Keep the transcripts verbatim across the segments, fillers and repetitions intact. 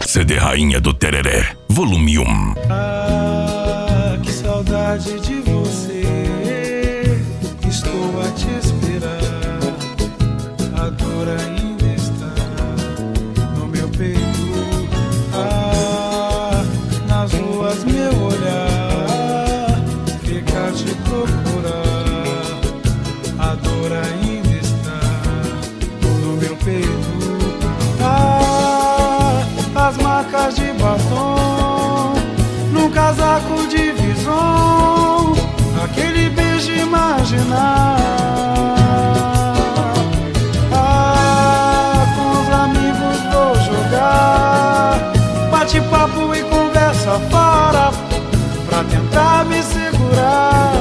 C D Rainha do Tereré, volume um. Ah, que saudade de você, estou a te esperar. A dor ainda está no meu peito. Ah, nas ruas meu olhar fica a te procurar. A dor ainda está no meu peito. Ah, as marcas de batom num casaco de vison, aquele beijo imaginar. Ah, com os amigos vou jogar bate-papo e conversa fora pra tentar me segurar.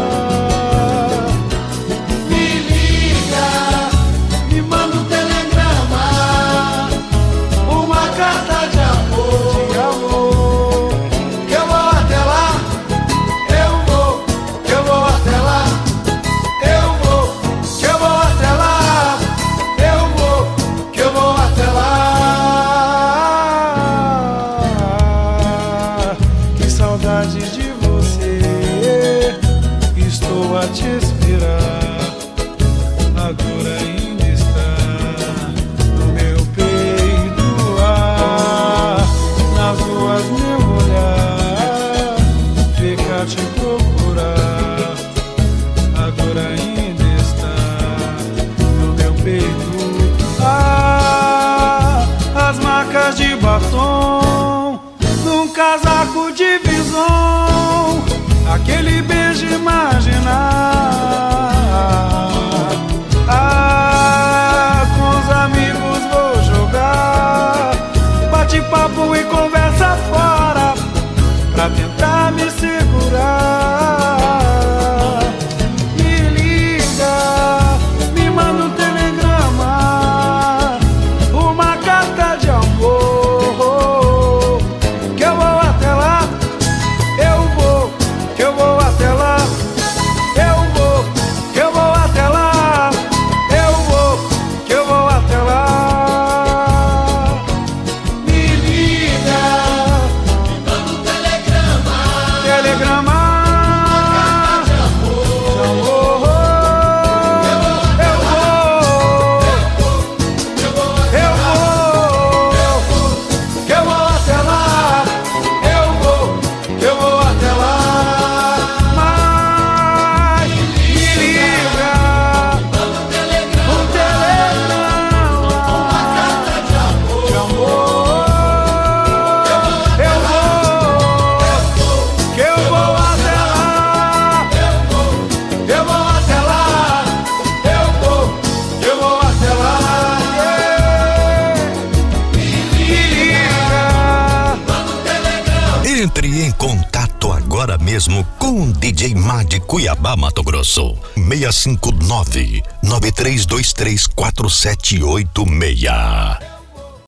Me liga, me manda um telegrama, uma carta de amor, de amor. Que eu vou até lá, eu vou, que eu vou até lá, eu vou, que eu vou até lá, eu vou, que eu vou até lá. Que saudade de você, estou a te esperar. A dor ainda está no meu peito. Ah, nas ruas meu olhar fica a te procurar. A dor ainda está no meu peito. Ah, as marcas de batom num casaco de vison, aquele beijo imaginar. Ah, com os amigos vou jogar bate-papo e conversa fora pra tentar me segurar. Me liga, me manda um telegrama, uma carta de amor. Que eu vou até lá, eu vou, que eu vou até lá, eu vou, que eu vou até lá, eu vou, que eu vou até lá. Me liga, Me manda um telegrama, telegrama de amor. de amor. Eu vou, Eu vou eu vou, que eu vou até lá, eu vou, que eu vou até lá. Mas me liga, manda um telegrama, um telegrama carta de amor. de amor. Eu vou, que eu vou até lá, eu vou até lá, eu vou, que eu vou até lá. Me liga. Manda um telegrama. Entre em contato agora mesmo com o D J Má de Cuiabá, Mato Grosso. seis cinco nove, nove três dois três, quatro sete oito seis.